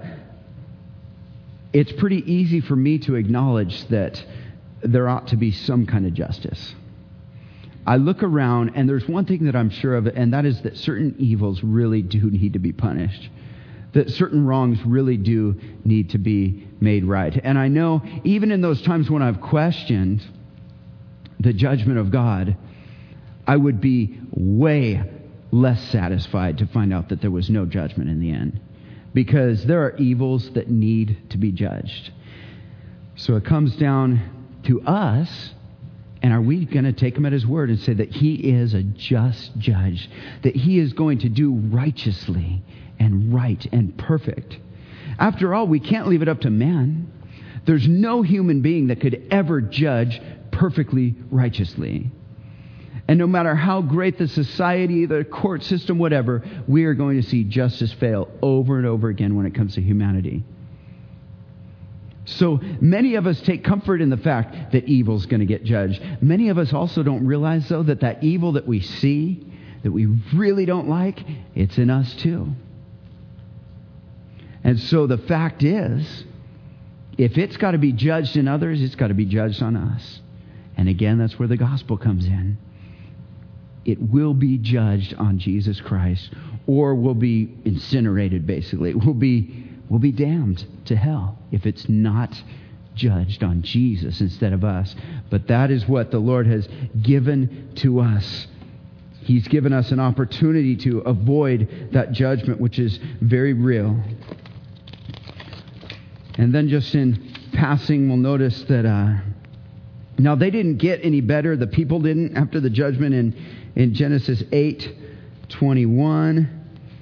pretty easy for me to acknowledge that there ought to be some kind of justice. I look around, and there's one thing that I'm sure of, and that is that certain evils really do need to be punished. That certain wrongs really do need to be made right. And I know even in those times when I've questioned the judgment of God, I would be way less satisfied to find out that there was no judgment in the end. Because there are evils that need to be judged. So it comes down to us, and are we going to take him at his word and say that he is a just judge, that he is going to do righteously and right and perfect? After all, we can't leave it up to man. There's no human being that could ever judge perfectly righteously. And no matter how great the society, the court system, whatever, we are going to see justice fail over and over again when it comes to humanity. So many of us take comfort in the fact that evil's going to get judged. Many of us also don't realize, though, that evil that we see, that we really don't like, it's in us too. And so the fact is, if it's got to be judged in others, it's got to be judged on us. And again, that's where the gospel comes in. It will be judged on Jesus Christ, or will be incinerated, basically. It will be will be damned to hell if it's not judged on Jesus instead of us. But that is what the Lord has given to us. He's given us an opportunity to avoid that judgment, which is very real. And then just in passing, we'll notice that now they didn't get any better. The people didn't after the judgment in Genesis 8:21.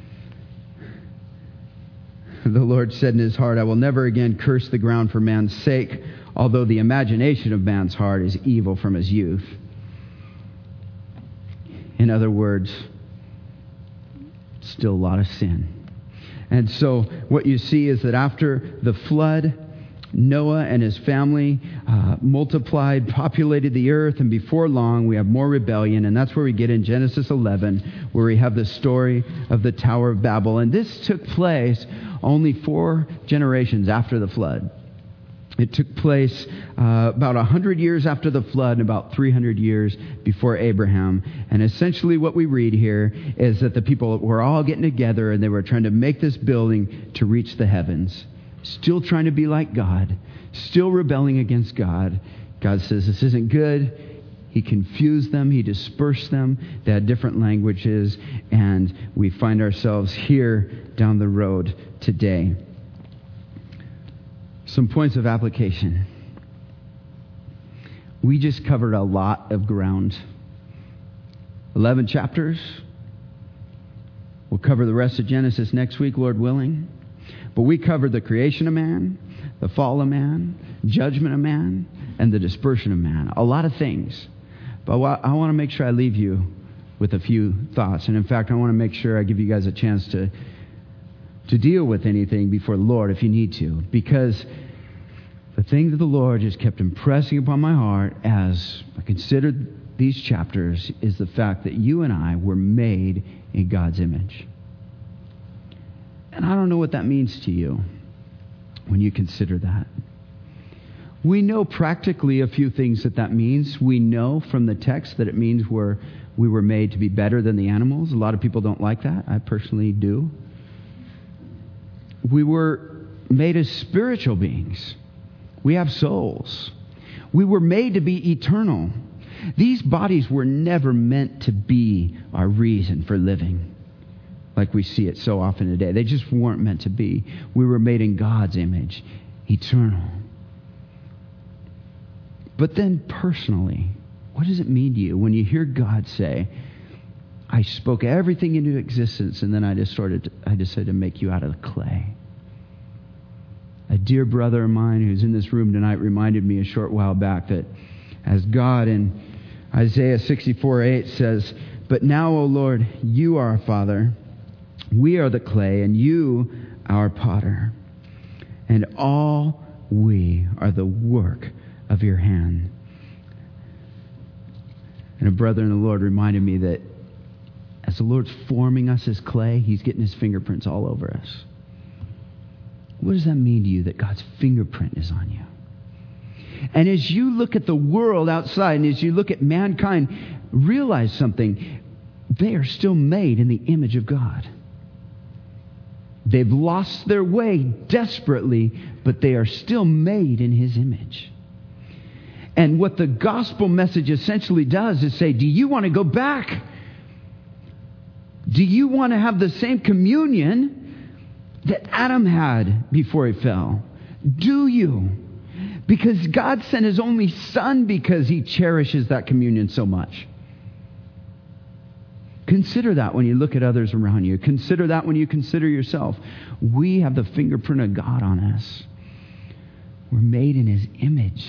The Lord said in his heart, I will never again curse the ground for man's sake, although the imagination of man's heart is evil from his youth. In other words, still a lot of sin. And so what you see is that after the flood, Noah and his family multiplied, populated the earth, and before long we have more rebellion, and that's where we get in Genesis 11, where we have the story of the Tower of Babel. And this took place only 4 generations after the flood. It took place about 100 years after the flood and about 300 years before Abraham. And essentially what we read here is that the people were all getting together and they were trying to make this building to reach the heavens. Still trying to be like God. Still rebelling against God. God says this isn't good. He confused them. He dispersed them. They had different languages. And we find ourselves here down the road today. Some points of application. We just covered a lot of ground. 11 chapters. We'll cover the rest of Genesis next week, Lord willing. But we covered the creation of man, the fall of man, judgment of man, and the dispersion of man. A lot of things. But I want to make sure I leave you with a few thoughts. And in fact, I want to make sure I give you guys a chance to deal with anything before the Lord if you need to. Because the thing that the Lord just kept impressing upon my heart as I considered these chapters is the fact that you and I were made in God's image. And I don't know what that means to you when you consider that. We know practically a few things that means. We know from the text that it means we were made to be better than the animals. A lot of people don't like that. I personally do. We were made as spiritual beings. We have souls. We were made to be eternal. These bodies were never meant to be our reason for living, like we see it so often today. They just weren't meant to be. We were made in God's image, eternal. But then personally, what does it mean to you when you hear God say, I spoke everything into existence and then I decided to make you out of the clay? A dear brother of mine who's in this room tonight reminded me a short while back that as God in Isaiah 64:8 says, but now, O Lord, you are our Father. We are the clay and you our potter. And all we are the work of your hand. And a brother in the Lord reminded me that as the Lord's forming us as clay, He's getting His fingerprints all over us. What does that mean to you that God's fingerprint is on you? And as you look at the world outside and as you look at mankind, realize something. They are still made in the image of God. They've lost their way desperately, but they are still made in His image. And what the gospel message essentially does is say, do you want to go back? Do you want to have the same communion that Adam had before he fell? Do you? Because God sent His only Son because He cherishes that communion so much. Consider that when you look at others around you. Consider that when you consider yourself. We have the fingerprint of God on us. We're made in His image.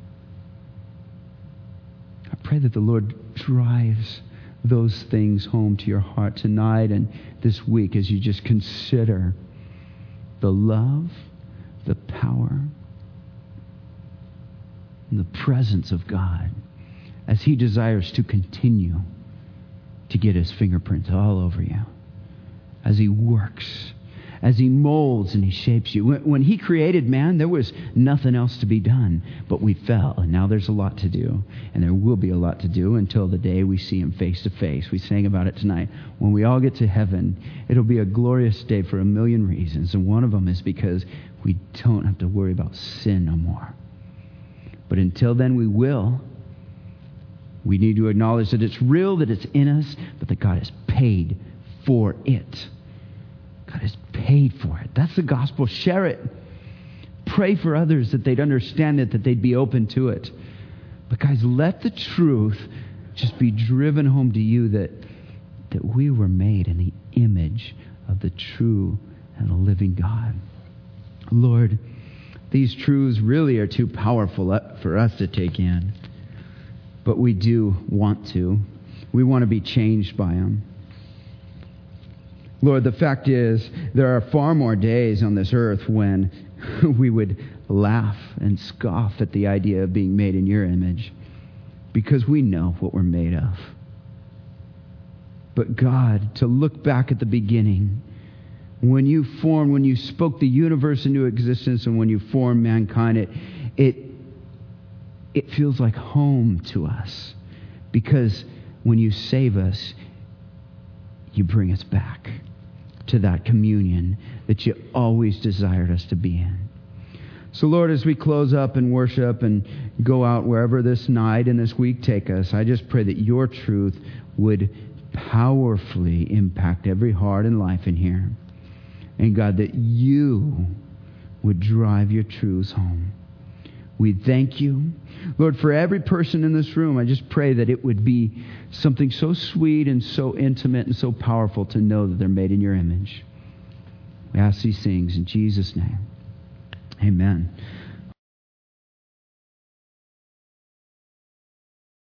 I pray that the Lord drives those things home to your heart tonight and this week as you just consider the love, the power, and the presence of God as He desires to continue to get His fingerprints all over you as He works, as he molds and he shapes you. When he created man, there was nothing else to be done, but we fell, and now there's a lot to do, and there will be a lot to do until the day we see him face to face. We sang about it tonight. When we all get to heaven, it'll be a glorious day for a million reasons, and one of them is because we don't have to worry about sin no more. But until then, we will. We need to acknowledge that it's real, that it's in us, but that God has paid for it. God has paid for it. That's the gospel. Share it. Pray for others that they'd understand it, that they'd be open to it. But guys, let the truth just be driven home to you that we were made in the image of the true and the living God. Lord, these truths really are too powerful for us to take in. But we do want to. We want to be changed by them. Lord, the fact is, there are far more days on this earth when we would laugh and scoff at the idea of being made in your image, because we know what we're made of. But God, to look back at the beginning, when you spoke the universe into existence, and when you formed mankind, it feels like home to us, because when you save us, you bring us back to that communion that you always desired us to be in. So Lord, as we close up and worship and go out wherever this night and this week take us, I just pray that your truth would powerfully impact every heart and life in here. And God, that you would drive your truths home. We thank you. Lord, for every person in this room, I just pray that it would be something so sweet and so intimate and so powerful to know that they're made in your image. We ask these things in Jesus' name. Amen.